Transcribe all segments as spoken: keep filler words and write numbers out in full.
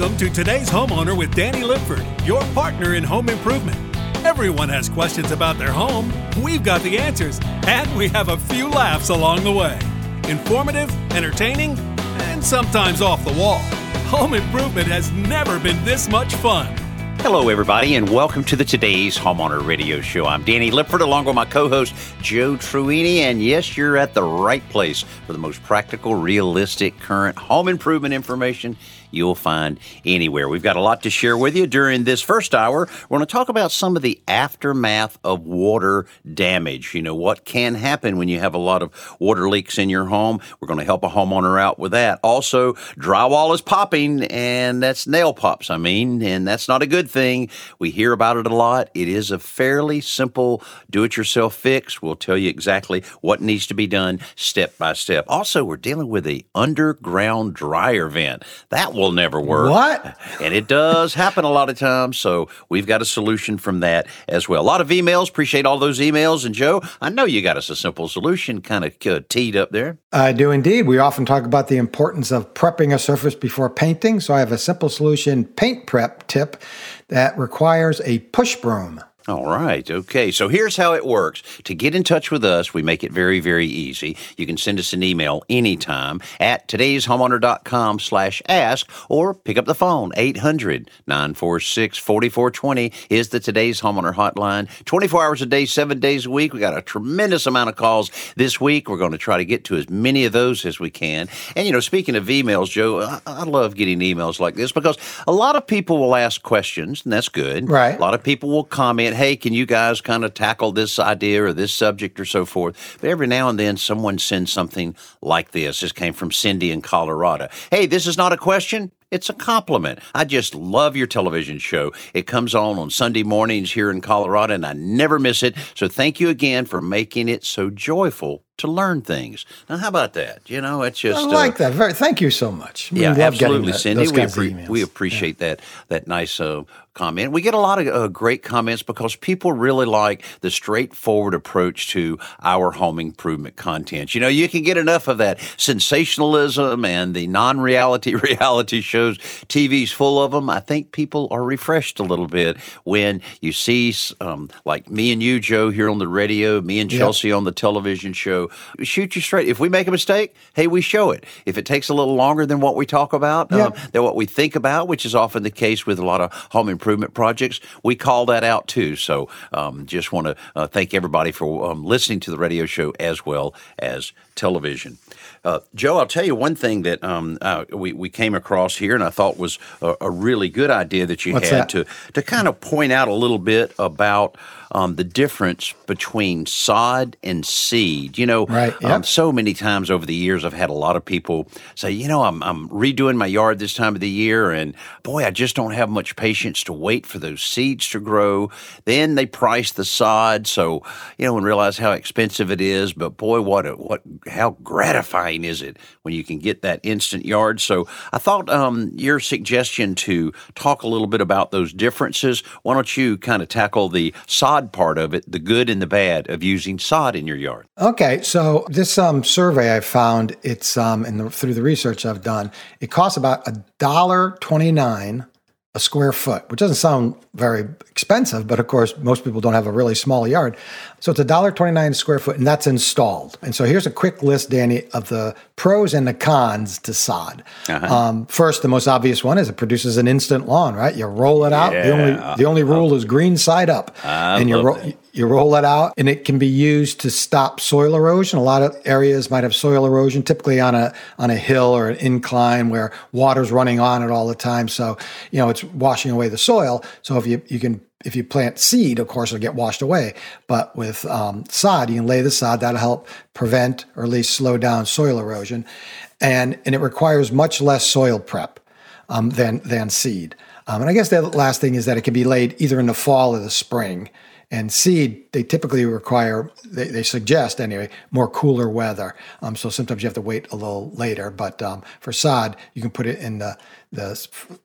Welcome to Today's Homeowner with Danny Lipford, your partner in home improvement. Everyone has questions about their home. We've got the answers, and we have a few laughs along the way. Informative, entertaining, and sometimes off the wall. Home improvement has never been this much fun. Hello, everybody, and welcome to the Today's Homeowner Radio Show. I'm Danny Lipford, along with my co-host, Joe Truini, and yes, you're at the right place for the most practical, realistic, current home improvement information you'll find anywhere. We've got a lot to share with you during this first hour. We're going to talk about some of the aftermath of water damage. You know, what can happen when you have a lot of water leaks in your home. We're going to help a homeowner out with that. Also, drywall is popping, and that's nail pops, I mean, and that's not a good thing. We hear about it a lot. It is a fairly simple do-it-yourself fix. We'll tell you exactly what needs to be done step by step. Also, we're dealing with a underground dryer vent. That will never work. What? And it does happen a lot of times, so we've got a solution from that as well. A lot of emails. Appreciate all those emails. And Joe, I know you got us a simple solution kind of uh, teed up there. I do indeed. We often talk about the importance of prepping a surface before painting, so I have a simple solution paint prep tip that requires a push broom. All right. Okay. So here's how it works. To get in touch with us, we make it very, very easy. You can send us an email anytime at todayshomeowner.com slash ask or pick up the phone. eight hundred, nine four six, four four two zero is the Today's Homeowner hotline. twenty-four hours a day, seven days a week. We got a tremendous amount of calls this week. We're going to try to get to as many of those as we can. And, you know, speaking of emails, Joe, I, I love getting emails like this because a lot of people will ask questions, and that's good. Right. A lot of people will comment, hey, can you guys kind of tackle this idea or this subject or so forth? But every now and then someone sends something like this. This came from Cindy in Colorado. Hey, this is not a question. It's a compliment. I just love your television show. It comes on on Sunday mornings here in Colorado, and I never miss it. So thank you again for making it so joyful to learn things. Now, how about that? You know, it's just... I like uh, that. Very, thank you so much. Yeah, we love absolutely, that, Cindy. Those We, kinds of appre- emails. we appreciate Yeah. that that nice uh, comment. We get a lot of uh, great comments because people really like the straightforward approach to our home improvement content. You know, you can get enough of that sensationalism and the non-reality reality shows. T V's full of them. I think people are refreshed a little bit when you see, um, like me and you, Joe, here on the radio, me and Chelsea yep. on the television show. Shoot you straight. If we make a mistake, hey, we show it. If it takes a little longer than what we talk about, yep. um, than what we think about, which is often the case with a lot of home improvement projects, we call that out too. So um, just want to uh, thank everybody for um, listening to the radio show as well as television. Uh, Joe, I'll tell you one thing that um, uh, we, we came across here and I thought was a, a really good idea that you What's had that? to to kind of point out a little bit about um, the difference between sod and seed. You know, right, yep. um, so many times over the years I've had a lot of people say, you know, I'm, I'm redoing my yard this time of the year and boy, I just don't have much patience to wait for those seeds to grow. Then they price the sod, so, you know, and realize how expensive it is. But boy, what a, what how gratifying is it when you can get that instant yard? So I thought um, your suggestion to talk a little bit about those differences, why don't you kind of tackle the sod part of it, the good and the bad of using sod in your yard? Okay, so this um, survey I found, it's um, in the, through the research I've done, it costs about one dollar and twenty-nine cents a square foot, which doesn't sound very expensive, but of course, most people don't have a really small yard. So it's one dollar and twenty-nine cents a square foot, and that's installed. And so here's a quick list, Danny, of the pros and the cons to sod. Uh-huh. Um, first, the most obvious one is it produces an instant lawn, right? You roll it out. Yeah. The only the only rule is green side up. I and you love roll that. You roll it out, and it can be used to stop soil erosion. A lot of areas might have soil erosion, typically on a on a hill or an incline where water's running on it all the time. So, you know, it's washing away the soil. So if you you can if you plant seed, of course, it'll get washed away. But with um, sod, you can lay the sod. That'll help prevent or at least slow down soil erosion, and and it requires much less soil prep um, than than seed. Um, and I guess the last thing is that it can be laid either in the fall or the spring. And seed, they typically require, they, they suggest anyway, more cooler weather. Um, so sometimes you have to wait a little later. But um, for sod, you can put it in the, the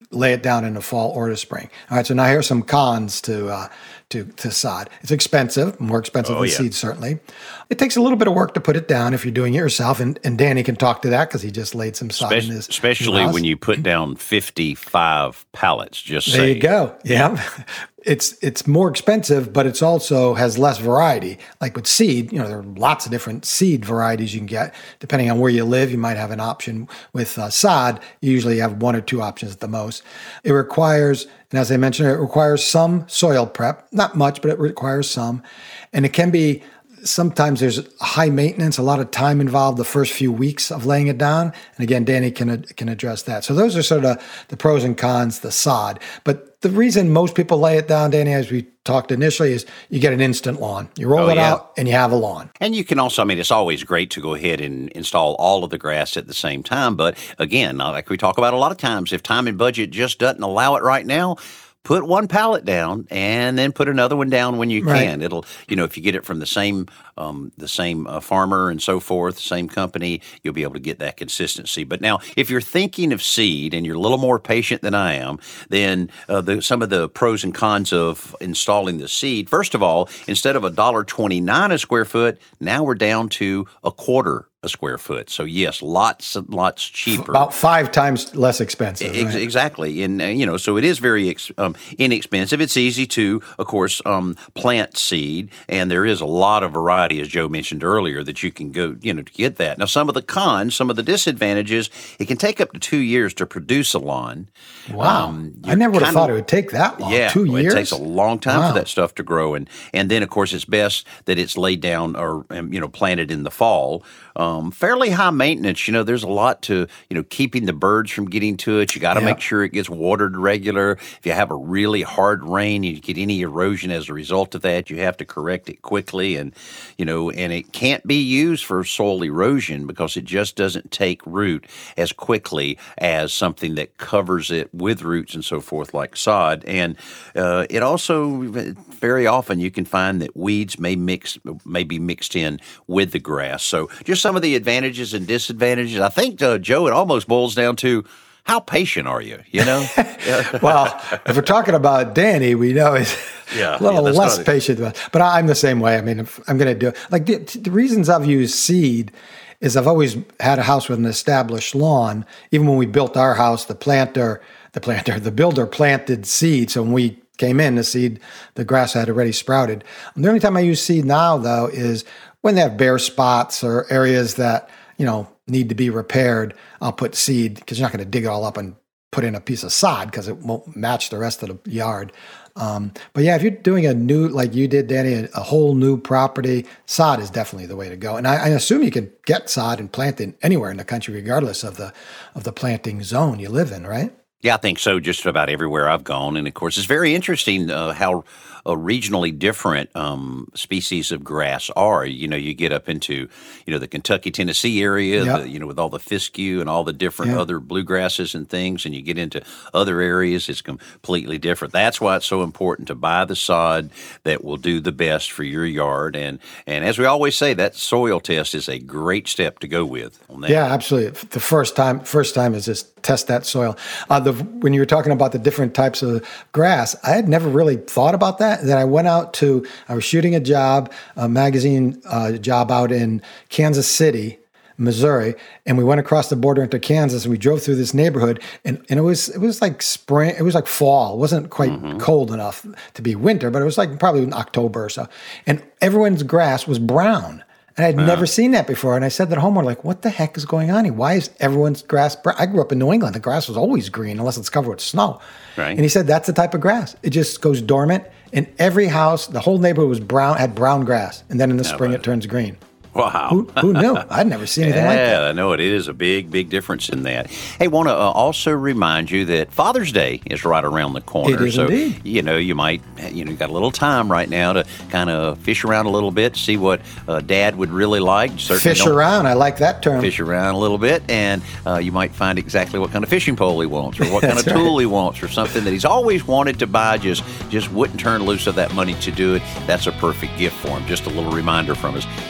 lay it down in the fall or the spring. All right, so now here's some cons to uh, to to sod. It's expensive, more expensive oh, than yeah. seed, certainly. It takes a little bit of work to put it down if you're doing it yourself, and, and Danny can talk to that because he just laid some sod Especially, in his especially his when you put down fifty-five pallets, just There say. you go. Yeah. It's it's more expensive, but it's also has less variety. Like with seed, you know, there are lots of different seed varieties you can get. Depending on where you live, you might have an option. With uh, sod, you usually have one or two options at the most. It requires, and as I mentioned, it requires some soil prep. Not much, but it requires some. And it can be, sometimes there's high maintenance, a lot of time involved the first few weeks of laying it down. And again, Danny can can address that. So those are sort of the pros and cons, the sod. But the reason most people lay it down, Danny, as we talked initially, is you get an instant lawn. You roll Oh, it yeah. out and you have a lawn. And you can also, I mean, it's always great to go ahead and install all of the grass at the same time. But again, like we talk about a lot of times, if time and budget just doesn't allow it right now, put one pallet down and then put another one down when you Right. can. It'll, you know, if you get it from the same, um, the same uh, farmer and so forth, same company, you'll be able to get that consistency. But now, if you're thinking of seed and you're a little more patient than I am, then uh, the, some of the pros and cons of installing the seed. First of all, instead of one dollar twenty-nine a square foot, now we're down to a quarter a square foot. So yes, lots and lots cheaper. About five times less expensive. Ex- right? Exactly. And, uh, you know, so it is very ex- um, inexpensive. It's easy to, of course, um, plant seed. And there is a lot of variety, as Joe mentioned earlier, that you can go, you know, to get that. Now, some of the cons, some of the disadvantages, it can take up to two years to produce a lawn. Wow. Um, I never would have kinda- thought it would take that long. Yeah, Two well, years? It takes a long time Wow. for that stuff to grow, and and then of course it's best that it's laid down or um, you know planted in the fall. Um, fairly high maintenance. You know, there's a lot to you know keeping the birds from getting to it. You got to Yeah. make sure it gets watered regular. If you have a really hard rain, you get any erosion as a result of that, you have to correct it quickly, and you know, and it can't be used for soil erosion because it just doesn't take root as quickly as something that covers it with roots and so forth, like sod. And uh, it also very often you can find that weeds may mix may be mixed in with the grass. So just some of the advantages and disadvantages. I think uh, Joe, it almost boils down to how patient are you? You know. Well, if we're talking about Danny, we know he's Yeah, a little yeah, that's less not it. patient. But I'm the same way. I mean, if I'm going to do it, like the, the reasons I've used seed is I've always had a house with an established lawn. Even when we built our house, the planter, the planter, the builder planted seed. So when we came in, the seed, the grass had already sprouted. And the only time I use seed now, though, is when they have bare spots or areas that, you know, need to be repaired. I'll put seed because you're not going to dig it all up and put in a piece of sod because it won't match the rest of the yard. Um, but yeah, if you're doing a new, like you did, Danny, a, a whole new property, sod is definitely the way to go. And I, I assume you can get sod and plant it anywhere in the country, regardless of the of the planting zone you live in, right? Yeah, I think so. Just about everywhere I've gone, and of course, it's very interesting uh, how uh, regionally different um, species of grass are. You know, you get up into you know the Kentucky, Tennessee area, Yep. the, you know, with all the fescue and all the different Yeah. other bluegrasses and things, and you get into other areas, it's completely different. That's why it's so important to buy the sod that will do the best for your yard. And and as we always say, that soil test is a great step to go with on that. Yeah, absolutely. The first time, first time is just test that soil. Uh, the when you were talking about the different types of grass, I had never really thought about that. Then I went out to, I was shooting a job, a magazine uh, job out in Kansas City, Missouri, and we went across the border into Kansas, and we drove through this neighborhood, and, and it was it was like spring, it was like fall. It wasn't quite cold enough to be winter, but it was like probably in October or so. And everyone's grass was brown. And I'd never seen that before. And I said to the homeowner, like, what the heck is going on here? Why is everyone's grass brown? I grew up in New England. The grass was always green unless it's covered with snow. Right. And he said, that's the type of grass. It just goes dormant. And every house, the whole neighborhood was brown, had brown grass. And then in the spring, but- it turns green. Wow. Who, who knew? I'd never seen anything like that. Yeah, I know it is a big, big difference in that. Hey, want to uh, also remind you that Father's Day is right around the corner. It is so, indeed. you know, you might, you know, you got a little time right now to kind of fish around a little bit, see what uh, Dad would really like. Certainly Fish don't around. I like that term. Fish around a little bit, and uh, you might find exactly what kind of fishing pole he wants, or what kind of That's tool right. he wants, or something that he's always wanted to buy, just just wouldn't turn loose of that money to do it. That's a perfect gift for him. Just a little reminder from us here at Today.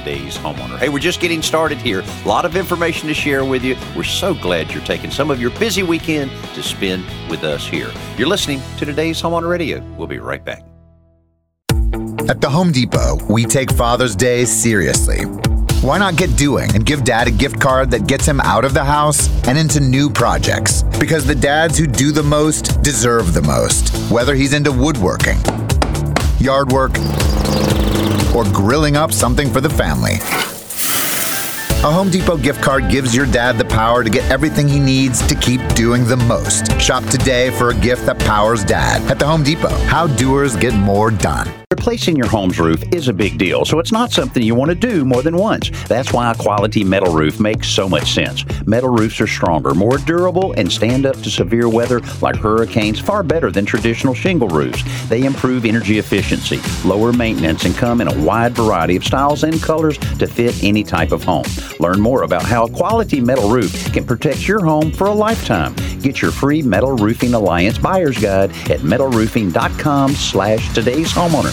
Today's Homeowner. Hey, we're just getting started here. A lot of information to share with you. We're so glad you're taking some of your busy weekend to spend with us here. You're listening to Today's Homeowner Radio. We'll be right back. At the Home Depot, we take Father's Day seriously. Why not get doing and give Dad a gift card that gets him out of the house and into new projects? Because the dads who do the most deserve the most, whether he's into woodworking, yard work, or grilling up something for the family. A Home Depot gift card gives your dad the power to get everything he needs to keep doing the most. Shop today for a gift that powers Dad at the Home Depot. How doers get more done. Replacing your home's roof is a big deal, so it's not something you want to do more than once. That's why a quality metal roof makes so much sense. Metal roofs are stronger, more durable, and stand up to severe weather like hurricanes far better than traditional shingle roofs. They improve energy efficiency, lower maintenance, and come in a wide variety of styles and colors to fit any type of home. Learn more about how a quality metal roof can protect your home for a lifetime. Get your free Metal Roofing Alliance Buyer's Guide at metalroofing.com slash today's homeowner.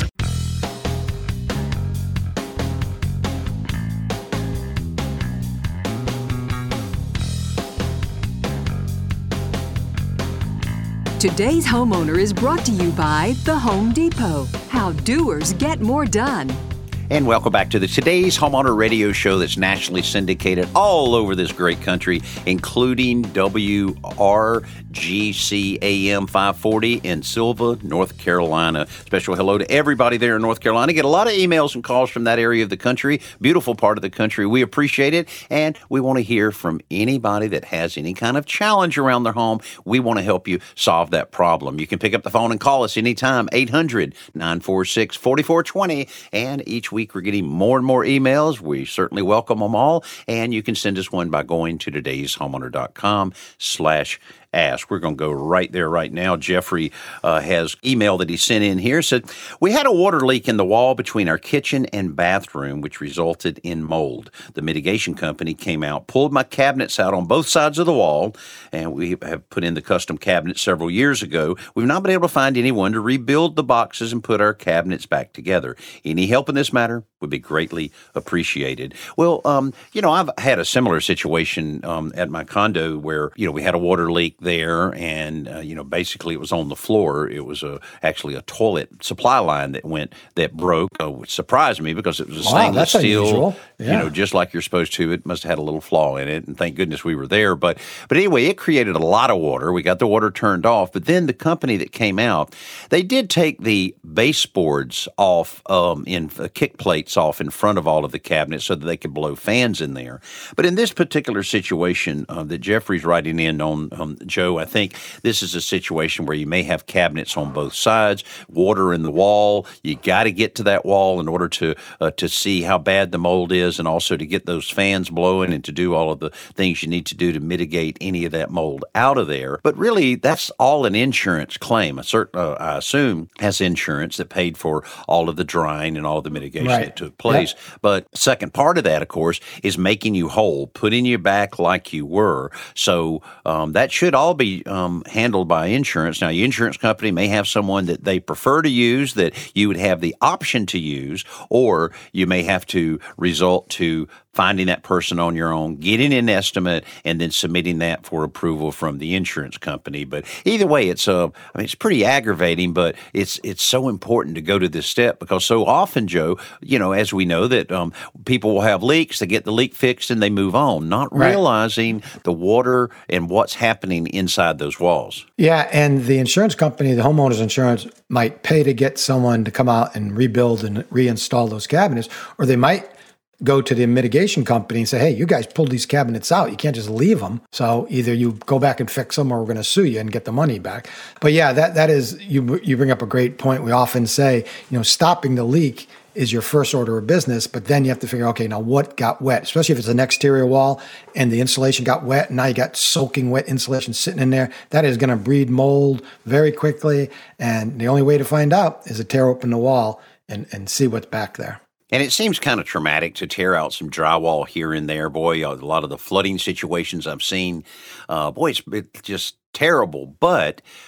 Today's Homeowner is brought to you by The Home Depot. How doers get more done. And welcome back to the Today's Homeowner Radio Show that's nationally syndicated all over this great country, including W R G C A M five forty in Sylva, North Carolina. Special hello to everybody there in North Carolina. Get a lot of emails and calls from that area of the country. Beautiful part of the country. We appreciate it, and we want to hear from anybody that has any kind of challenge around their home. We want to help you solve that problem. You can pick up the phone and call us anytime, eight hundred, nine four six, four four two zero, and each week we're getting more and more emails. We certainly welcome them all, and you can send us one by going to today's homeowner dot com slash ask. We're going to go right there right now. Jeffrey uh, has email that he sent in here. Said, we had a water leak in the wall between our kitchen and bathroom, which resulted in mold. The mitigation company came out, pulled my cabinets out on both sides of the wall, and we have put in the custom cabinets several years ago. We've not been able to find anyone to rebuild the boxes and put our cabinets back together. Any help in this matter would be greatly appreciated. Well, um, you know, I've had a similar situation um, at my condo where, you know, we had a water leak there, and uh, you know, basically it was on the floor. It was a actually a toilet supply line that went that broke, uh, which surprised me because it was a wow, stainless that's steel, unusual. Yeah. you know, just like you're supposed to. It must have had a little flaw in it, and thank goodness we were there. But but anyway, it created a lot of water. We got the water turned off, but then the company that came out, they did take the baseboards off, um, in uh, kick plates off in front of all of the cabinets so that they could blow fans in there. But in this particular situation uh, that Jeffrey's writing in on, um, Joe, I think this is a situation where you may have cabinets on both sides, water in the wall. You got to get to that wall in order to uh, to see how bad the mold is, and also to get those fans blowing and to do all of the things you need to do to mitigate any of that mold out of there. But really, that's all an insurance claim. A certain, uh, I assume, has insurance that paid for all of the drying and all of the mitigation right. that took place. Yep. But second part of that, of course, is making you whole, putting you back like you were. So um, that should all be um, handled by insurance. Now, your insurance company may have someone that they prefer to use that you would have the option to use, or you may have to resort to finding that person on your own, getting an estimate, and then submitting that for approval from the insurance company. But either way, it's uh, I mean, it's pretty aggravating, but it's it's so important to go to this step because so often, Joe, you know, as we know that um, people will have leaks, they get the leak fixed, and they move on, not right. realizing the water and what's happening inside those walls. Yeah, and the insurance company, the homeowner's insurance, might pay to get someone to come out and rebuild and reinstall those cabinets, or they might go to the mitigation company and say, hey, you guys pulled these cabinets out. You can't just leave them. So either you go back and fix them or we're going to sue you and get the money back. But yeah, that that is, you you bring up a great point. We often say, you know, stopping the leak is your first order of business, but then you have to figure, okay, now what got wet, especially if it's an exterior wall and the insulation got wet, and now you got soaking wet insulation sitting in there. That is going to breed mold very quickly. And the only way to find out is to tear open the wall and, and see what's back there. And it seems kind of traumatic to tear out some drywall here and there. Boy, a lot of the flooding situations I've seen, uh, boy, it's, it's just terrible. But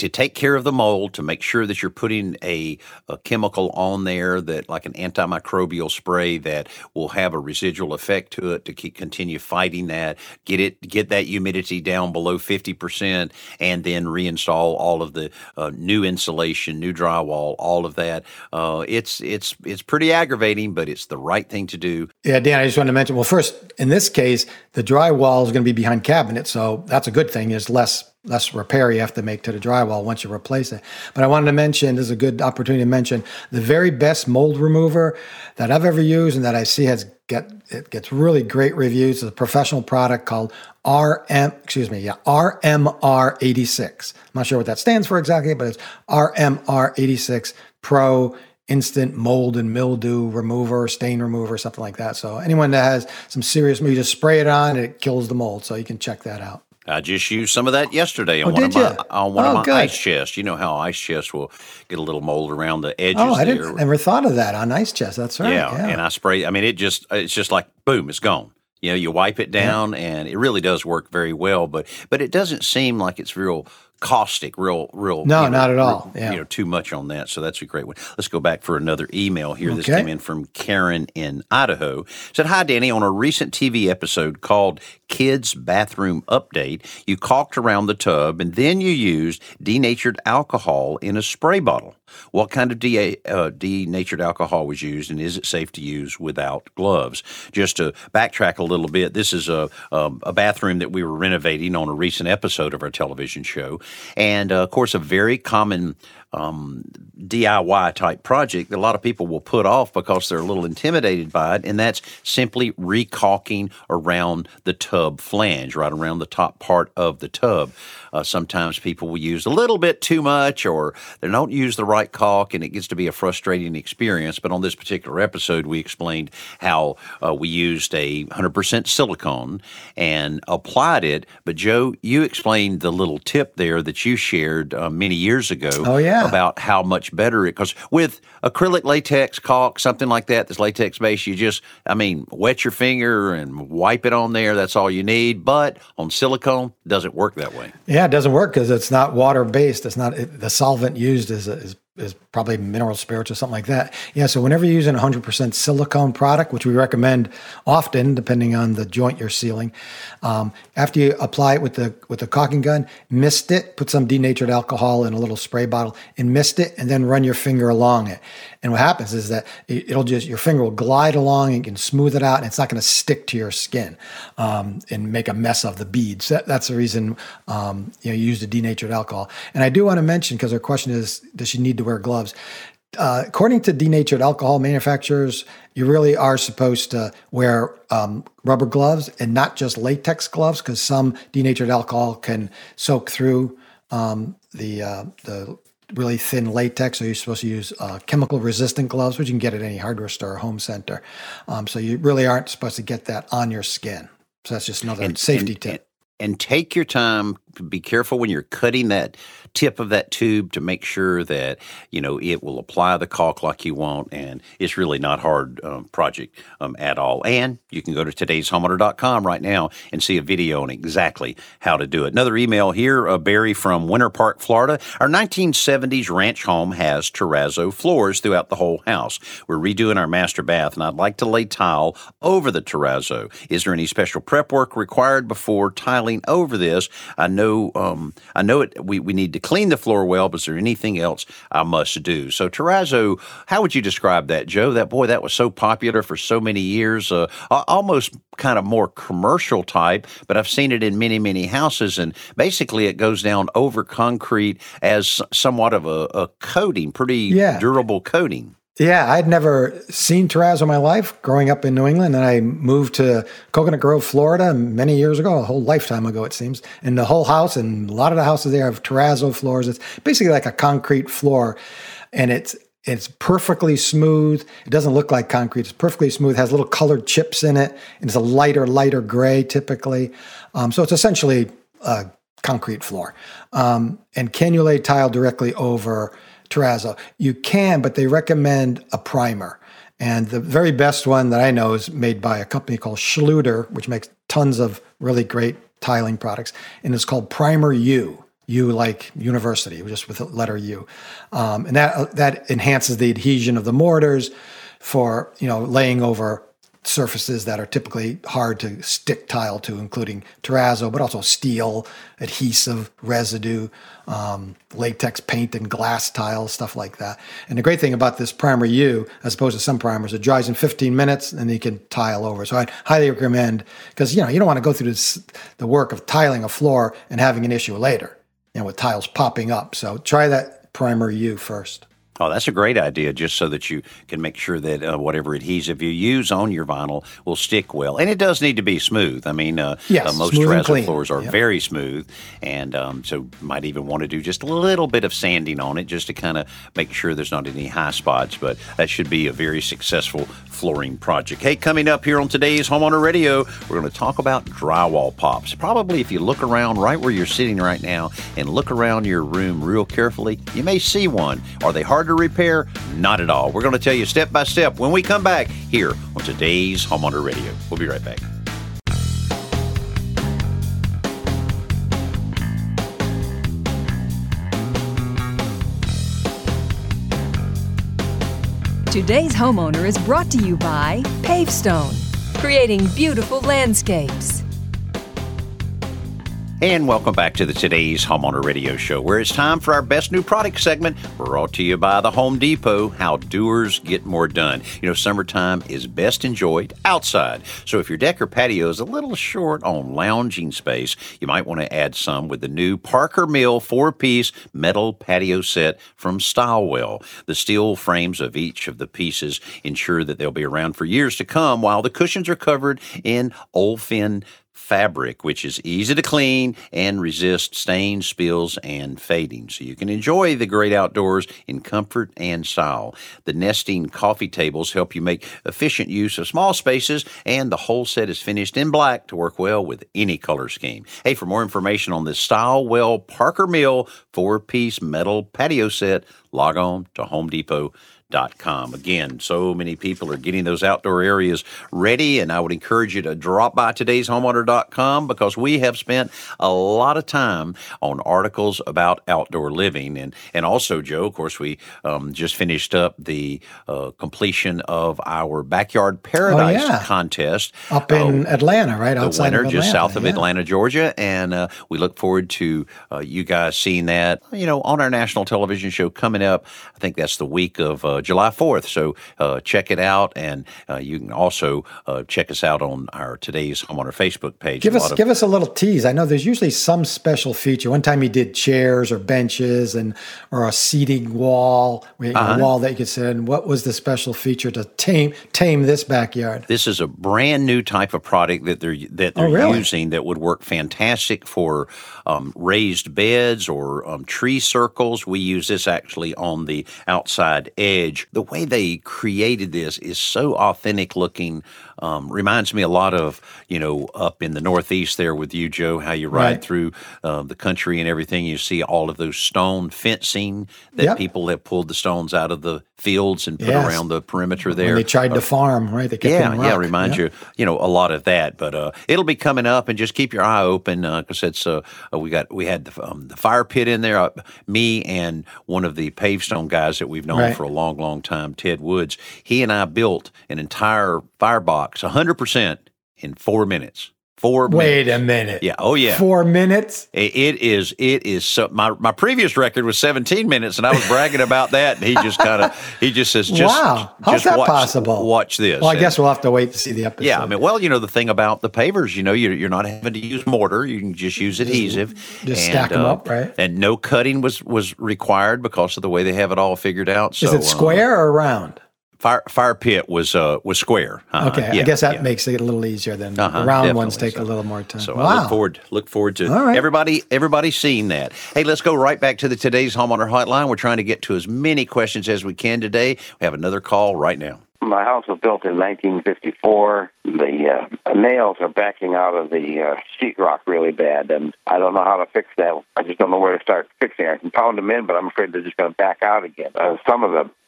to take care of the mold, to make sure that you're putting a, a chemical on there that like an antimicrobial spray that will have a residual effect to it to keep, continue fighting that, get it, get that humidity down below fifty percent, and then reinstall all of the uh, new insulation, new drywall, all of that. Uh, it's it's it's pretty aggravating, but it's the right thing to do. Yeah, Dan, I just wanted to mention, well, first, in this case, the drywall is going to be behind cabinets, so that's a good thing. There's less less repair you have to make to the drywall once you replace it. But I wanted to mention, this is a good opportunity to mention, the very best mold remover that I've ever used and that I see has get it gets really great reviews is a professional product called R M, excuse me, yeah, R M R eighty-six. I'm not sure what that stands for exactly, but it's R M R eighty-six Pro Instant Mold and Mildew Remover, Stain Remover, something like that. So anyone that has some serious, you just spray it on and it kills the mold. So you can check that out. I just used some of that yesterday on oh, one of my my on one oh, of my good. ice chests. You know how ice chests will get a little mold around the edges. Oh, I there. didn't never thought of that on ice chest. That's right. Yeah, yeah. and I spray. I mean, it just it's just like boom, it's gone. You know, you wipe it down, yeah. and it really does work very well. But but it doesn't seem like it's real caustic, real, real. No, you know, not at all. Real, yeah. You know, too much on that. So that's a great one. Let's go back for another email here. Okay. This came in from Karen in Idaho. Said, "Hi, Danny. On a recent T V episode called Kids Bathroom Update, you caulked around the tub and then you used denatured alcohol in a spray bottle. What kind of de- uh, denatured alcohol was used, and is it safe to use without gloves?" Just to backtrack a little bit, this is a, a, a bathroom that we were renovating on a recent episode of our television show. And, uh, of course, a very common um, D I Y type project that a lot of people will put off because they're a little intimidated by it, and that's simply recalking around the tub flange, right around the top part of the tub. Uh, sometimes people will use a little bit too much, or they don't use the right caulk, and it gets to be a frustrating experience. But on this particular episode, we explained how uh, we used a one hundred percent silicone and applied it. But Joe, you explained the little tip there that you shared uh, many years ago. Oh, yeah. About how much better it, because with acrylic latex caulk, something like that, this latex base, you just, I mean, wet your finger and wipe it on there. That's all you need. But on silicone, it doesn't work that way. Yeah, it doesn't work because it's not water based. It's not it, the solvent used is is is probably mineral spirits or something like that. Yeah, so whenever you're using a one hundred percent silicone product, which we recommend often, depending on the joint you're sealing, um, after you apply it with the with the caulking gun, mist it, put some denatured alcohol in a little spray bottle, and mist it, and then run your finger along it. And what happens is that it, it'll just your finger will glide along and can smooth it out, and it's not going to stick to your skin um, and make a mess of the beads. That, that's the reason um, you know you use the denatured alcohol. And I do want to mention, because our question is, does she need to wear gloves? Uh, according to denatured alcohol manufacturers, you really are supposed to wear um, rubber gloves and not just latex gloves, because some denatured alcohol can soak through um, the uh, the really thin latex. So you're supposed to use uh, chemical resistant gloves, which you can get at any hardware store or home center. Um, so you really aren't supposed to get that on your skin. So that's just another and, safety and, tip. And, and take your time. Be careful when you're cutting that tip of that tube to make sure that, you know, it will apply the caulk like you want. And it's really not hard um, project um, at all. And you can go to todays homeowner dot com right now and see a video on exactly how to do it. Another email here, uh, Barry from Winter Park, Florida. Our nineteen seventies ranch home has terrazzo floors throughout the whole house. We're redoing our master bath, and I'd like to lay tile over the terrazzo. Is there any special prep work required before tiling over this? I know, um, I know it. We, we need to clean the floor well, but is there anything else I must do? So terrazzo, how would you describe that, Joe? That boy, that was so popular for so many years, uh, almost kind of more commercial type, but I've seen it in many, many houses, and basically it goes down over concrete as somewhat of a, a coating, pretty yeah. durable coating. Yeah, I'd never seen terrazzo in my life growing up in New England. And I moved to Coconut Grove, Florida many years ago, a whole lifetime ago, it seems. And the whole house and a lot of the houses there have terrazzo floors. It's basically like a concrete floor, and it's it's perfectly smooth. It doesn't look like concrete. It's perfectly smooth. It has little colored chips in it, and it's a lighter, lighter gray typically. Um, so it's essentially a concrete floor. Um, and can you lay tile directly over terrazzo? You can, but they recommend a primer. And the very best one that I know is made by a company called Schluter, which makes tons of really great tiling products. And it's called Primer U. U like university, just with the letter U. Um, and that that enhances the adhesion of the mortars for, you know, laying over surfaces that are typically hard to stick tile to, including terrazzo, but also steel, adhesive, residue, um, latex paint and glass tile, stuff like that. And the great thing about this Primer U, as opposed to some primers, it dries in fifteen minutes and you can tile over. So I'd highly recommend, because, you know, you don't want to go through this, the work of tiling a floor and having an issue later, you know, with tiles popping up. So try that Primer U first. Oh, that's a great idea, just so that you can make sure that uh, whatever adhesive you use on your vinyl will stick well. And it does need to be smooth. I mean, uh, yes, uh, most terrazzo floors are yep. very smooth, and um, so might even want to do just a little bit of sanding on it just to kind of make sure there's not any high spots, but that should be a very successful flooring project. Hey, coming up here on today's Homeowner Radio, we're going to talk about drywall pops. Probably if you look around right where you're sitting right now and look around your room real carefully, you may see one. Are they hard to repair? Not at all. We're going to tell you step by step when we come back here on today's Homeowner Radio. We'll be right back. Today's Homeowner is brought to you by Pavestone, creating beautiful landscapes. And welcome back to the Today's Homeowner Radio Show, where it's time for our Best New Product segment, brought to you by the Home Depot, How Doers Get More Done. You know, summertime is best enjoyed outside. So if your deck or patio is a little short on lounging space, you might want to add some with the new Parker Mill four-piece metal patio set from Stylewell. The steel frames of each of the pieces ensure that they'll be around for years to come, while the cushions are covered in Olefin fabric, which is easy to clean and resist stains, spills, and fading. So you can enjoy the great outdoors in comfort and style. The nesting coffee tables help you make efficient use of small spaces, and the whole set is finished in black to work well with any color scheme. Hey, for more information on this Stylewell Parker Mill four-piece metal patio set, log on to Home Depot dot com. Again, so many people are getting those outdoor areas ready, and I would encourage you to drop by today's homeowner dot com, because we have spent a lot of time on articles about outdoor living. And, and also, Joe, of course, we um, just finished up the uh, completion of our Backyard Paradise oh, yeah. contest. Up in uh, Atlanta, right? The outside winter, of Atlanta, just south of yeah. Atlanta, Georgia. And uh, we look forward to uh, you guys seeing that, you know, on our national television show coming up. I think that's the week of uh, July fourth. So uh, check it out, and uh, you can also uh, check us out on our Today's Homeowner Facebook page. Give us of- give us a little tease. I know there's usually some special feature. One time you did chairs or benches and or a seating wall, uh-huh. a wall that you could sit in. What was the special feature to tame tame this backyard? This is a brand new type of product that they're that they're oh, really? using that would work fantastic for um, raised beds or um, tree circles. We use this actually on the outside edge. The way they created this is so authentic looking. Um, reminds me a lot of, you know, up in the Northeast there with you, Joe, how you ride right. through uh, the country and everything. You see all of those stone fencing that yep. people have pulled the stones out of the fields and put yes. around the perimeter there. When they tried uh, to farm, right? They kept yeah, rock. yeah, reminds yep. you, you know, a lot of that. But uh, it'll be coming up, and just keep your eye open, because uh, it's uh, we got we had the, um, the fire pit in there. Uh, me and one of the Pavestone guys that we've known right. for a long, long time, Ted Woods. He and I built an entire firebox, one hundred percent in four minutes. Four Wait minutes. a minute. Yeah. Oh, yeah. Four minutes? It, it is. It is. So my my previous record was seventeen minutes, and I was bragging about that. And he just kind of he just says, just, "Wow, how's just that watch, possible? Watch this." Well, I and, guess we'll have to wait to see the episode. Yeah. I mean, well, you know, the thing about the pavers, you know, you're you're not having to use mortar. You can just use adhesive. Just, just and, stack them uh, up, right? And no cutting was was required because of the way they have it all figured out. So, is it square uh, or round? Fire fire pit was uh was square. Uh, okay, yeah, I guess that yeah. makes it a little easier than uh-huh, the round ones take so. a little more time. So wow. I look forward look forward to right. everybody everybody seeing that. Hey, let's go right back to the Today's Homeowner Hotline. We're trying to get to as many questions as we can today. We have another call right now. My house was built in nineteen fifty-four. The uh, nails are backing out of the uh, sheetrock really bad, and I don't know how to fix that. I just don't know where to start fixing it. I can pound them in, but I'm afraid they're just going to back out again. Uh, some of the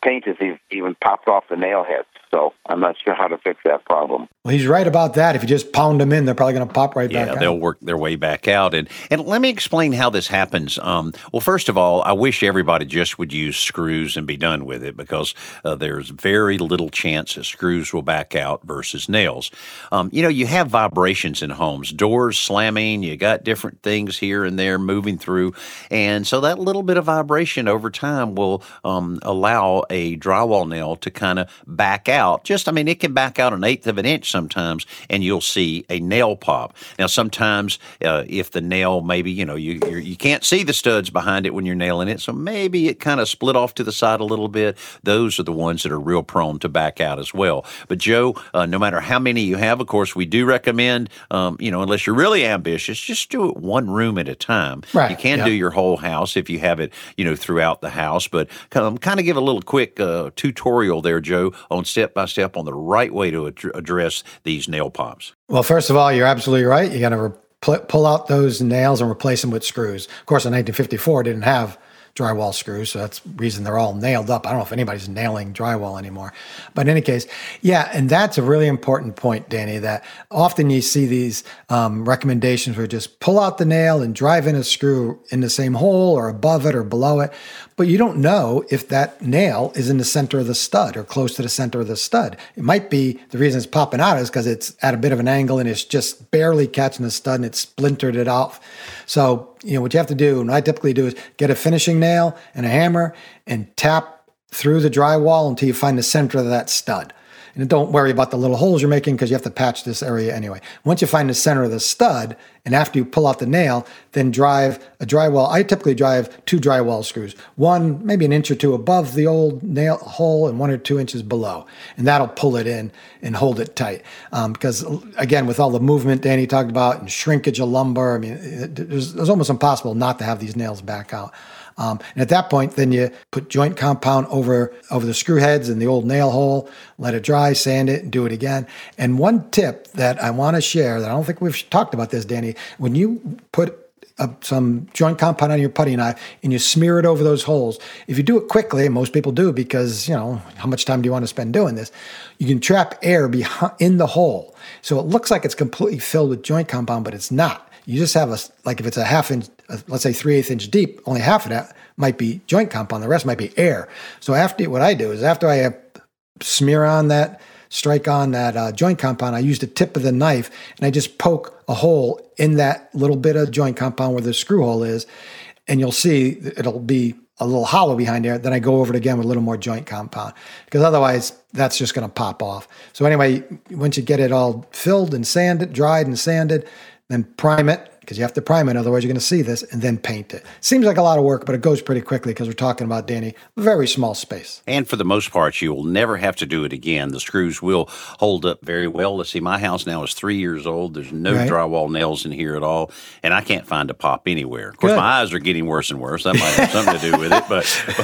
paint has even popped off the nail heads. So I'm not sure how to fix that problem. Well, he's right about that. If you just pound them in, they're probably going to pop right yeah, back out. Yeah, they'll work their way back out. And and let me explain how this happens. Um, well, first of all, I wish everybody just would use screws and be done with it, because uh, there's very little chance that screws will back out versus nails. Um, you know, you have vibrations in homes, doors slamming, you got different things here and there moving through. And so that little bit of vibration over time will um, allow a drywall nail to kind of back out. Just, I mean, it can back out an eighth of an inch sometimes, and you'll see a nail pop. Now, sometimes uh, if the nail, maybe, you know, you you're, you can't see the studs behind it when you're nailing it, so maybe it kind of split off to the side a little bit. Those are the ones that are real prone to back out as well. But, Joe, uh, no matter how many you have, of course, we do recommend, um, you know, unless you're really ambitious, just do it one room at a time. Right. You can yeah. do your whole house if you have it, you know, throughout the house. But um, kind of give a little quick uh, tutorial there, Joe, on step-by-step on the right way to ad- address these nail pops. Well, first of all, you're absolutely right. You got to re- pull out those nails and replace them with screws. Of course, in nineteen fifty-four, it didn't have drywall screws, so that's the reason they're all nailed up. I don't know if anybody's nailing drywall anymore. But in any case, yeah, and that's a really important point, Danny, that often you see these um, recommendations where just pull out the nail and drive in a screw in the same hole or above it or below it, but you don't know if that nail is in the center of the stud or close to the center of the stud. It might be the reason it's popping out is because it's at a bit of an angle and it's just barely catching the stud and it's splintered it off. So, you know, what you have to do, and I typically do, is get a finishing nail and a hammer and tap through the drywall until you find the center of that stud. And don't worry about the little holes you're making because you have to patch this area anyway. Once you find the center of the stud, and after you pull out the nail, then drive a drywall. I typically drive two drywall screws, one maybe an inch or two above the old nail hole and one or two inches below. And that'll pull it in and hold it tight. Um, because, again, with all the movement Danny talked about and shrinkage of lumber, I mean, it, it's, it's almost impossible not to have these nails back out. Um, and at that point, then you put joint compound over over the screw heads and the old nail hole, let it dry, sand it, and do it again. And one tip that I want to share that I don't think we've talked about this, Danny, when you put uh, some joint compound on your putty knife and you smear it over those holes, if you do it quickly, and most people do because, you know, how much time do you want to spend doing this? You can trap air behind, in the hole. So it looks like it's completely filled with joint compound, but it's not. You just have a, like if it's a half inch, let's say three-eighths inch deep, only half of that might be joint compound. The rest might be air. So after, what I do is after I have smear on that, strike on that uh, joint compound, I use the tip of the knife and I just poke a hole in that little bit of joint compound where the screw hole is. And you'll see it'll be a little hollow behind there. Then I go over it again with a little more joint compound because otherwise that's just going to pop off. So anyway, once you get it all filled and sanded, dried and sanded, then prime it, because you have to prime it, otherwise you're going to see this, and then paint it. Seems like a lot of work, but it goes pretty quickly because we're talking about, Danny, very small space. And for the most part, you will never have to do it again. The screws will hold up very well. Let's see, my house now is three years old. There's no right. drywall nails in here at all, and I can't find a pop anywhere. Of course, Good. My eyes are getting worse and worse. That might have something to do with it.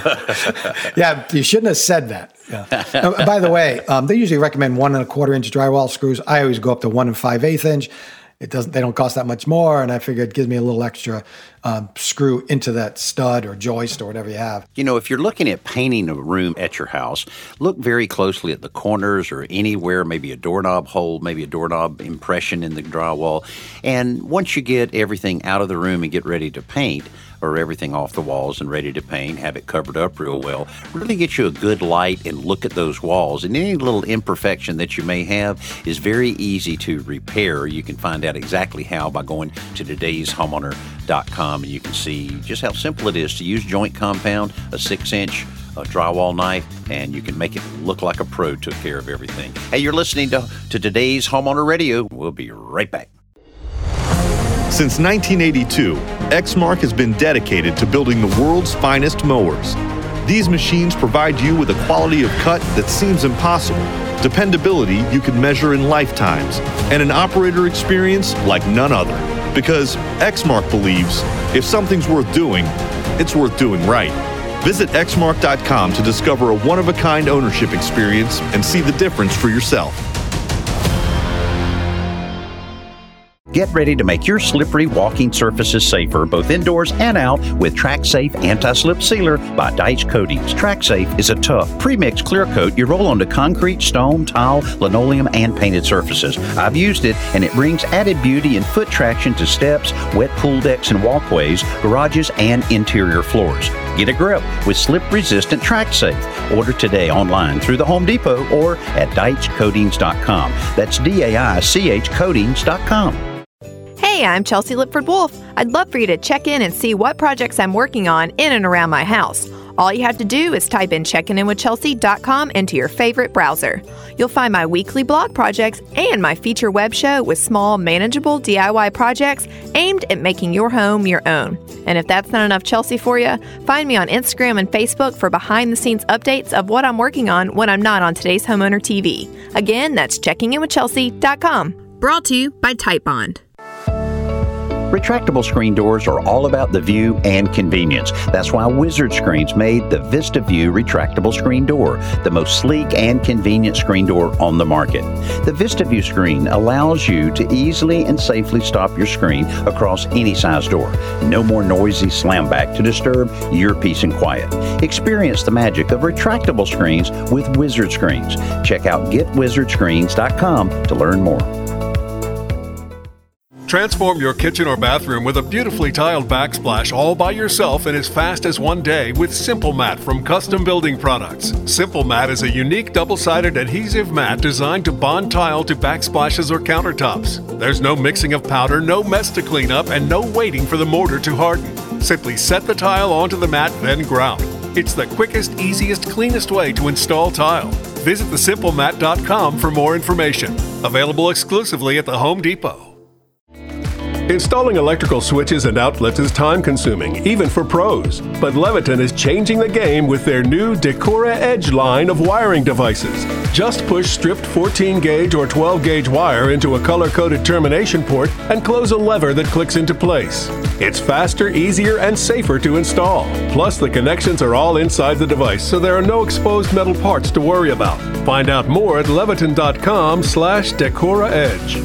But yeah, you shouldn't have said that. Yeah. Now, by the way, um, they usually recommend one and a quarter inch drywall screws. I always go up to one and five-eighths inch. It doesn't. They don't cost that much more, and I figure it gives me a little extra um, screw into that stud or joist or whatever you have. You know, if you're looking at painting a room at your house, look very closely at the corners or anywhere, maybe a doorknob hole, maybe a doorknob impression in the drywall. And once you get everything out of the room and get ready to paint, or everything off the walls and ready to paint, have it covered up real well, really get you a good light and look at those walls. And any little imperfection that you may have is very easy to repair. You can find out exactly how by going to todays homeowner dot com, and you can see just how simple it is to use joint compound, a six-inch a drywall knife, and you can make it look like a pro took care of everything. Hey, you're listening to, to Today's Homeowner Radio. We'll be right back. Since nineteen eighty-two, Exmark has been dedicated to building the world's finest mowers. These machines provide you with a quality of cut that seems impossible, dependability you can measure in lifetimes, and an operator experience like none other. Because Exmark believes if something's worth doing, it's worth doing right. Visit exmark dot com to discover a one-of-a-kind ownership experience and see the difference for yourself. Get ready to make your slippery walking surfaces safer, both indoors and out, with TrackSafe Anti-Slip Sealer by Deitch Coatings. TrackSafe is a tough, pre-mixed clear coat you roll onto concrete, stone, tile, linoleum, and painted surfaces. I've used it, and it brings added beauty and foot traction to steps, wet pool decks and walkways, garages, and interior floors. Get a grip with slip-resistant TrackSafe. Order today online through the Home Depot or at Deitch Coatings dot com. That's D A I C H Coatings dot com. Hey, I'm Chelsea Lipford-Wolf. I'd love for you to check in and see what projects I'm working on in and around my house. All you have to do is type in checkin in with chelsea dot com into your favorite browser. You'll find my weekly blog projects and my feature web show with small, manageable D I Y projects aimed at making your home your own. And if that's not enough Chelsea for you, find me on Instagram and Facebook for behind-the-scenes updates of what I'm working on when I'm not on Today's Homeowner T V. Again, that's checking in with chelsea dot com. Brought to you by Type Bond. Retractable screen doors are all about the view and convenience. That's why Wizard Screens made the VistaView retractable screen door, the most sleek and convenient screen door on the market. The VistaView screen allows you to easily and safely stop your screen across any size door. No more noisy slam back to disturb your peace and quiet. Experience the magic of retractable screens with Wizard Screens. Check out get wizard screens dot com to learn more. Transform your kitchen or bathroom with a beautifully tiled backsplash all by yourself in as fast as one day with Simple Mat from Custom Building Products. Simple Mat is a unique double-sided adhesive mat designed to bond tile to backsplashes or countertops. There's no mixing of powder, no mess to clean up, and no waiting for the mortar to harden. Simply set the tile onto the mat, then grout. It's the quickest, easiest, cleanest way to install tile. Visit the simple mat dot com for more information. Available exclusively at the Home Depot. Installing electrical switches and outlets is time-consuming, even for pros. But Leviton is changing the game with their new Decora Edge line of wiring devices. Just push stripped fourteen gauge or twelve gauge wire into a color-coded termination port and close a lever that clicks into place. It's faster, easier, and safer to install. Plus, the connections are all inside the device, so there are no exposed metal parts to worry about. Find out more at leviton dot com slash Decora Edge.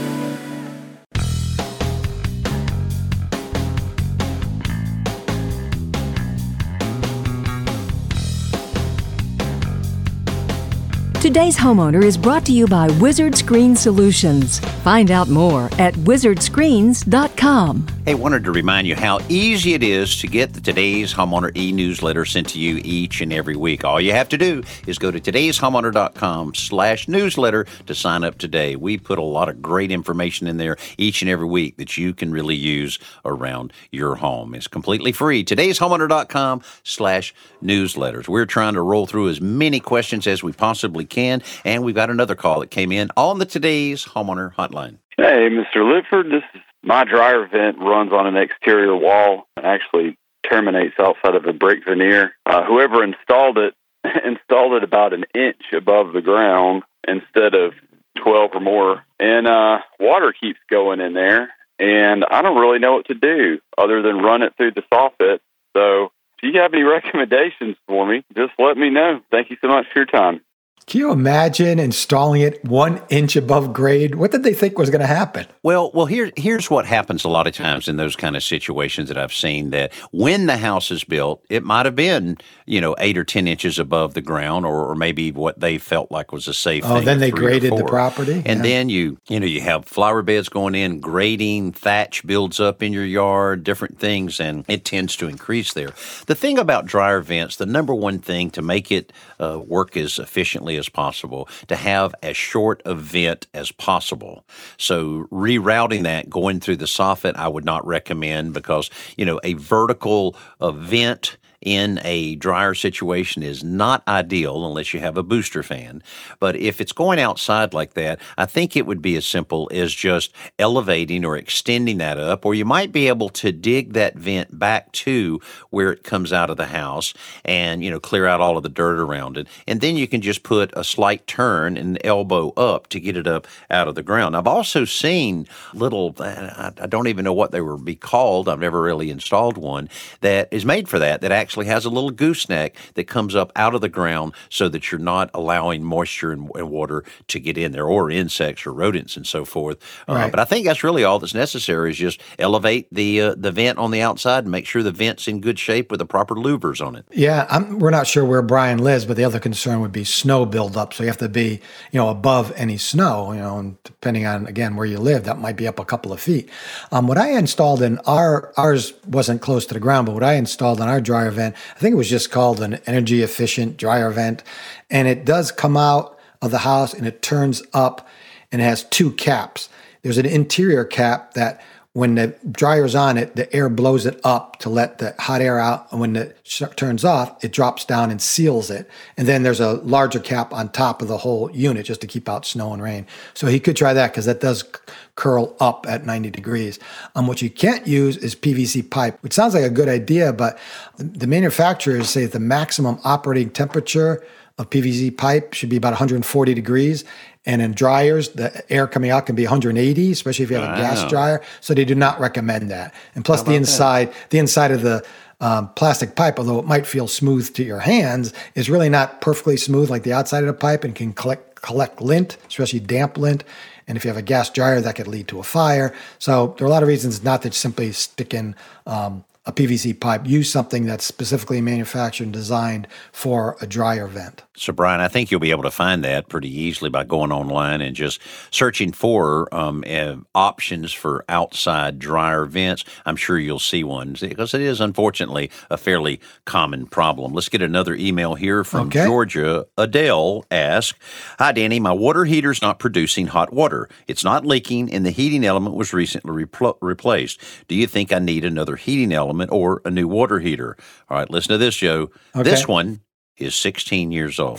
Today's Homeowner is brought to you by Wizard Screen Solutions. Find out more at wizard screens dot com. Hey, wanted to remind you how easy it is to get the Today's Homeowner e-newsletter sent to you each and every week. All you have to do is go to todays homeowner dot com slash newsletter to sign up today. We put a lot of great information in there each and every week that you can really use around your home. It's completely free. todays homeowner dot com slash newsletters. We're trying to roll through as many questions as we possibly can, and we've got another call that came in on the Today's Homeowner Hotline. Hey, Mister Lipford, this is my dryer vent runs on an exterior wall, actually terminates outside of a brick veneer. Uh, whoever installed it installed it about an inch above the ground instead of twelve or more, and uh, water keeps going in there, and I don't really know what to do other than run it through the soffit. So if you have any recommendations for me, just let me know. Thank you so much for your time. Can you imagine installing it one inch above grade? What did they think was going to happen? Well, well, here, here's what happens a lot of times in those kind of situations that I've seen, that when the house is built, it might have been, you know, eight or ten inches above the ground, or, or maybe what they felt like was a safe oh, thing. Oh, then they three graded the property? And yeah. then you, you know, you have flower beds going in, grading, thatch builds up in your yard, different things, and it tends to increase there. The thing about dryer vents, the number one thing to make it uh, work as efficiently as possible, to have as short a vent as possible. So rerouting that, going through the soffit, I would not recommend, because, you know, a vertical uh, vent in a dryer situation is not ideal unless you have a booster fan. But if it's going outside like that, I think it would be as simple as just elevating or extending that up, or you might be able to dig that vent back to where it comes out of the house and, you know, clear out all of the dirt around it. And then you can just put a slight turn and elbow up to get it up out of the ground. I've also seen little, I don't even know what they would be called, I've never really installed one, that is made for that, that actually actually has a little gooseneck that comes up out of the ground so that you're not allowing moisture and, and water to get in there, or insects or rodents and so forth. Uh, Right. But I think that's really all that's necessary is just elevate the uh, the vent on the outside and make sure the vent's in good shape with the proper louvers on it. Yeah, I'm, we're not sure where Brian lives, but the other concern would be snow buildup. So you have to be, you know, above any snow, you know, and depending on, again, where you live, that might be up a couple of feet. Um, what I installed in our, ours wasn't close to the ground, but what I installed in our dryer vent, I think it was just called an energy efficient dryer vent. And it does come out of the house and it turns up and it has two caps. There's an interior cap that when the dryer's on it, the air blows it up to let the hot air out. And when it sh- turns off, it drops down and seals it. And then there's a larger cap on top of the whole unit just to keep out snow and rain. So he could try that because that does c- curl up at ninety degrees. Um, what you can't use is P V C pipe, which sounds like a good idea, but the manufacturers say the maximum operating temperature of P V C pipe should be about one hundred forty degrees. And in dryers, the air coming out can be one hundred eighty, especially if you have a Wow. gas dryer. So they do not recommend that. And plus, How the about inside, the inside of the um, plastic pipe, although it might feel smooth to your hands, is really not perfectly smooth like the outside of the pipe, and can collect collect lint, especially damp lint. And if you have a gas dryer, that could lead to a fire. So there are a lot of reasons not to simply stick in um, a P V C pipe. Use something that's specifically manufactured and designed for a dryer vent. So, Brian, I think you'll be able to find that pretty easily by going online and just searching for um, uh, options for outside dryer vents. I'm sure you'll see one because it is, unfortunately, a fairly common problem. Let's get another email here from Okay. Georgia. Adele asks, "Hi, Danny. My water heater's not producing hot water. It's not leaking, and the heating element was recently repl- replaced. Do you think I need another heating element or a new water heater?" All right, listen to this, Joe. Okay. This one is sixteen years old.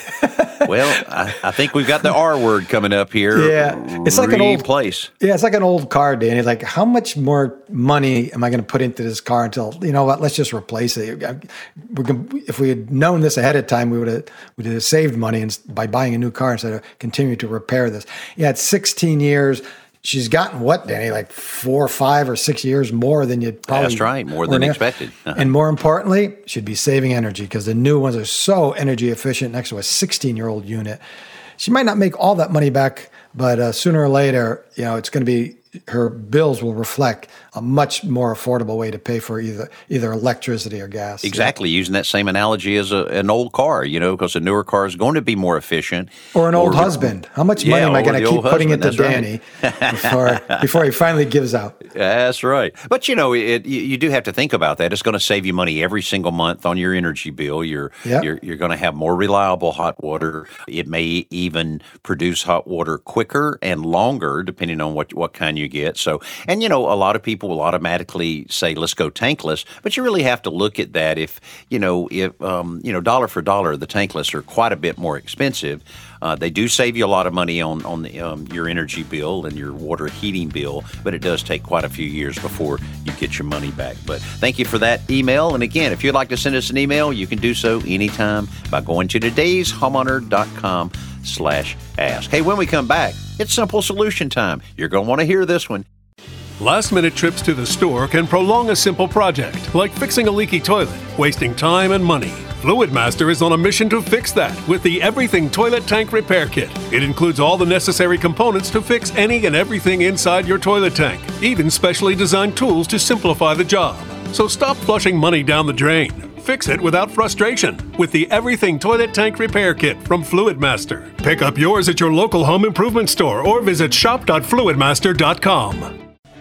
Well, I, I think we've got the R word coming up here. Yeah, it's like an old- Replace. Yeah, it's like an old car, Danny. Like, how much more money am I going to put into this car until, you know what, let's just replace it. We're gonna, if we had known this ahead of time, we would have would have saved money and, by buying a new car instead of continuing to repair this. Yeah, it's sixteen years. She's gotten what, Danny? Like four or five or six years more than you'd probably. That's right, more than were- expected. Uh-huh. And more importantly, she'd be saving energy because the new ones are so energy efficient next to a sixteen-year-old unit. She might not make all that money back, but uh, sooner or later, you know, it's going to be, her bills will reflect a much more affordable way to pay for either either electricity or gas. Exactly, using that same analogy as a, an old car, you know, because a newer car is going to be more efficient. Or an old Or- husband. How much money Yeah, am I or going the to keep old putting husband, into that's right. Danny before before he finally gives out? That's right. But, you know, it, you, you do have to think about that. It's going to save you money every single month on your energy bill. You're Yep. you're, you're going to have more reliable hot water. It may even produce hot water quicker and longer, depending on what, what kind you get. So, and, you know, a lot of people will automatically say, let's go tankless. But you really have to look at that. If, you know, if, um, you know, dollar for dollar, the tankless are quite a bit more expensive. Uh, they do save you a lot of money on, on the, um, your energy bill and your water heating bill, but it does take quite a few years before you get your money back. But thank you for that email. And again, if you'd like to send us an email, you can do so anytime by going to today's homeowner dot com slash ask. Hey, when we come back, it's simple solution time. You're going to want to hear this one. Last-minute trips to the store can prolong a simple project, like fixing a leaky toilet, wasting time and money. Fluidmaster is on a mission to fix that with the Everything Toilet Tank Repair Kit. It includes all the necessary components to fix any and everything inside your toilet tank, even specially designed tools to simplify the job. So stop flushing money down the drain. Fix it without frustration with the Everything Toilet Tank Repair Kit from Fluidmaster. Pick up yours at your local home improvement store or visit shop dot fluidmaster dot com.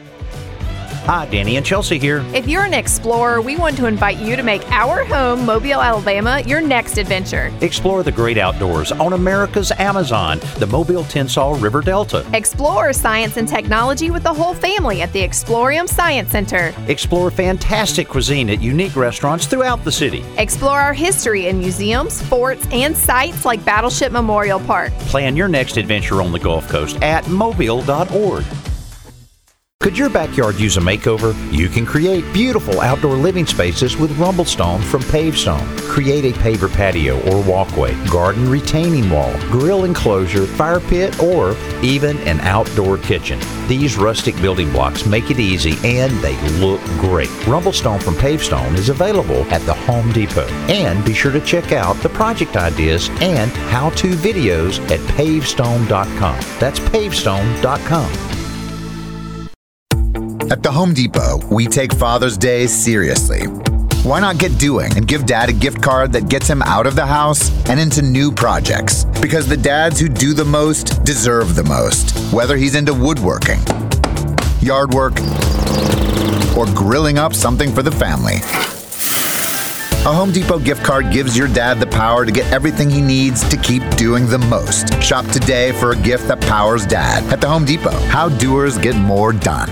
Hi, Danny and Chelsea here. If you're an explorer, we want to invite you to make our home, Mobile, Alabama, your next adventure. Explore the great outdoors on America's Amazon, the Mobile Tensas River Delta. Explore science and technology with the whole family at the Explorium Science Center. Explore fantastic cuisine at unique restaurants throughout the city. Explore our history in museums, forts, and sites like Battleship Memorial Park. Plan your next adventure on the Gulf Coast at mobile dot org. Could your backyard use a makeover? You can create beautiful outdoor living spaces with Rumblestone from Pavestone. Create a paver patio or walkway, garden retaining wall, grill enclosure, fire pit, or even an outdoor kitchen. These rustic building blocks make it easy and they look great. Rumblestone from Pavestone is available at the Home Depot. And be sure to check out the project ideas and how-to videos at pavestone dot com. That's pavestone dot com. At the Home Depot, we take Father's Day seriously. Why not get doing and give Dad a gift card that gets him out of the house and into new projects? Because the dads who do the most deserve the most, whether he's into woodworking, yard work, or grilling up something for the family. A Home Depot gift card gives your dad the power to get everything he needs to keep doing the most. Shop today for a gift that powers Dad at the Home Depot. How doers get more done.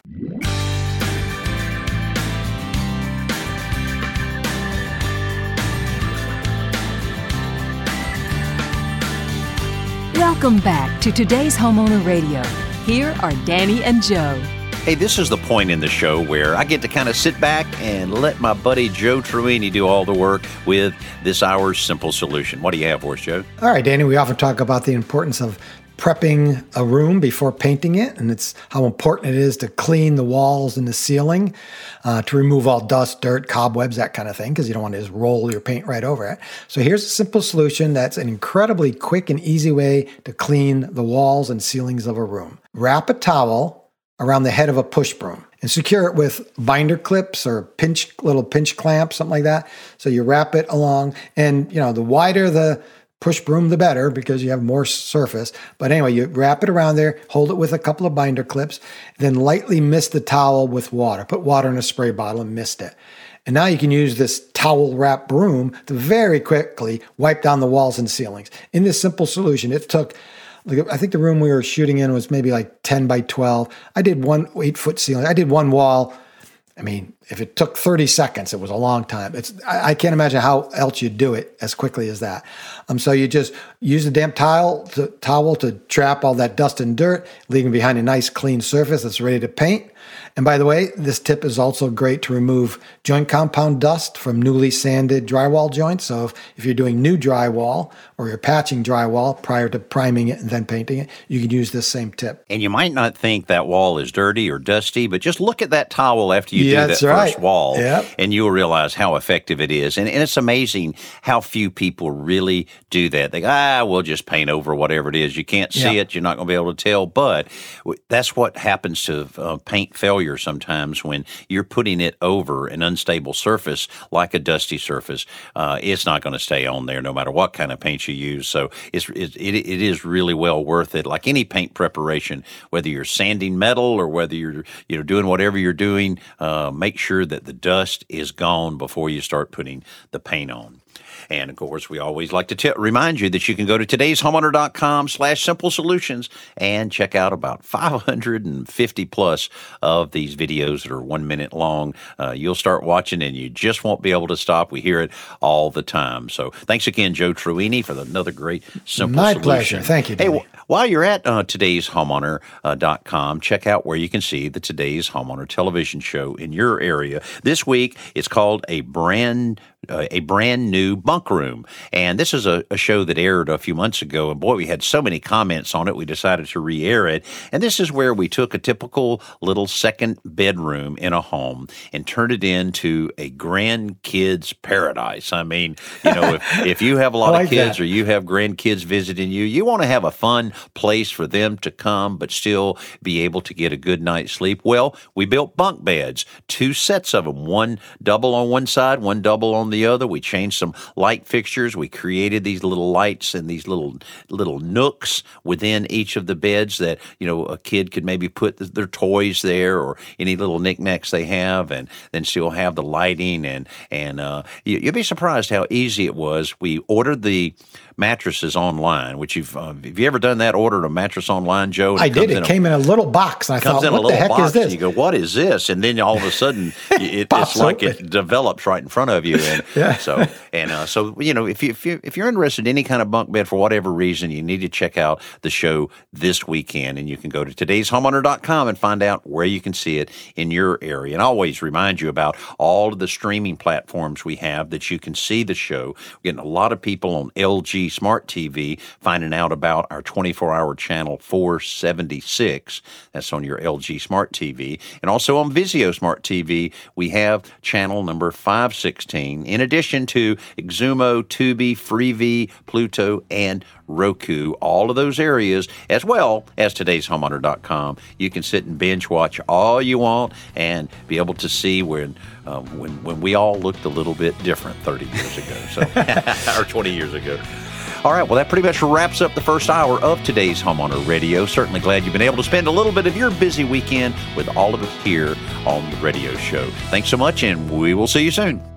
Welcome back to today's Homeowner Radio. Here are Danny and Joe. Hey, this is the point in the show where I get to kind of sit back and let my buddy Joe Truini do all the work with this hour's simple solution. What do you have for us, Joe? All right, Danny, we often talk about the importance of prepping a room before painting it, and it's how important it is to clean the walls and the ceiling, uh, to remove all dust, dirt, cobwebs, that kind of thing, because you don't want to just roll your paint right over it. So here's a simple solution that's an incredibly quick and easy way to clean the walls and ceilings of a room. Wrap a towel around the head of a push broom and secure it with binder clips or pinch little pinch clamps, something like that. So you wrap it along, and you know, the wider the push broom, the better, because you have more surface. But anyway, you wrap it around there, hold it with a couple of binder clips, then lightly mist the towel with water. Put water in a spray bottle and mist it. And now you can use this towel wrap broom to very quickly wipe down the walls and ceilings. In this simple solution, it took, I think the room we were shooting in was maybe like ten by twelve. I did one eight foot ceiling. I did one wall. I mean, if it took thirty seconds, it was a long time. It's I, I can't imagine how else you'd do it as quickly as that. Um, so you just use a damp towel to, towel to trap all that dust and dirt, leaving behind a nice clean surface that's ready to paint. And by the way, this tip is also great to remove joint compound dust from newly sanded drywall joints. So if, if you're doing new drywall or you're patching drywall prior to priming it and then painting it, you can use this same tip. And you might not think that wall is dirty or dusty, but just look at that towel after you Yeah, do that's that right. first wall, Yep. and you'll realize how effective it is. And, and it's amazing how few people really do that. They go, ah, we'll just paint over whatever it is. You can't see Yeah. it. You're not going to be able to tell. But that's what happens to uh, paint failure sometimes when you're putting it over an unstable surface like a dusty surface. Uh, it's not going to stay on there no matter what kind of paint you use. So it's, it, it, it is really well worth it. Like any paint preparation, whether you're sanding metal or whether you're you know doing whatever you're doing, uh, make sure that the dust is gone before you start putting the paint on. And, of course, we always like to t- remind you that you can go to today's homeowner dot com slash simple solutions and check out about five hundred fifty plus of these videos that are one minute long. Uh, you'll start watching and you just won't be able to stop. We hear it all the time. So thanks again, Joe Truini, for another great simple My solution. pleasure. Thank you, Hey, Danny. w- while you're at uh, today's homeowner dot com, check out where you can see the Today's Homeowner television show in your area. This week, it's called A Brand Uh, a brand new bunk room. And this is a, a show that aired a few months ago. And boy, we had so many comments on it, we decided to re-air it. And this is where we took a typical little second bedroom in a home and turned it into a grandkids paradise. I mean, you know, if, if you have a lot I like of kids that. or you have grandkids visiting you, you want to have a fun place for them to come, but still be able to get a good night's sleep. Well, we built bunk beds, two sets of them, one double on one side, one double on the other. We changed some light fixtures. We created these little lights and these little little nooks within each of the beds that, you know, a kid could maybe put th- their toys there or any little knickknacks they have, and then still have the lighting. And and uh, you, you'll be surprised how easy it was. We ordered the mattresses online, which you've uh, have you ever done that? Ordered a mattress online, Joe? I did. It came in a little box, and I thought, what the heck is this? You go, what is this? And then all of a sudden, it, it's like open. It develops right in front of you. And yeah. so, and uh, so, you know, if you if you if you're interested in any kind of bunk bed for whatever reason, you need to check out the show this weekend, and you can go to today's homeowner dot com and find out where you can see it in your area. And I always remind you about all of the streaming platforms we have that you can see the show. We're getting a lot of people on L G Smart T V finding out about our twenty-four hour channel four seventy-six. That's on your L G Smart T V. And also on Vizio Smart T V, we have channel number five sixteen, in addition to Xumo, Tubi, Freevee, Pluto, and Roku, all of those areas, as well as today's homeowner dot com. You can sit and binge watch all you want and be able to see when um, when when we all looked a little bit different thirty years ago, so or twenty years ago. All right, well, that pretty much wraps up the first hour of today's Homeowner Radio. Certainly glad you've been able to spend a little bit of your busy weekend with all of us here on the radio show. Thanks so much, and we will see you soon.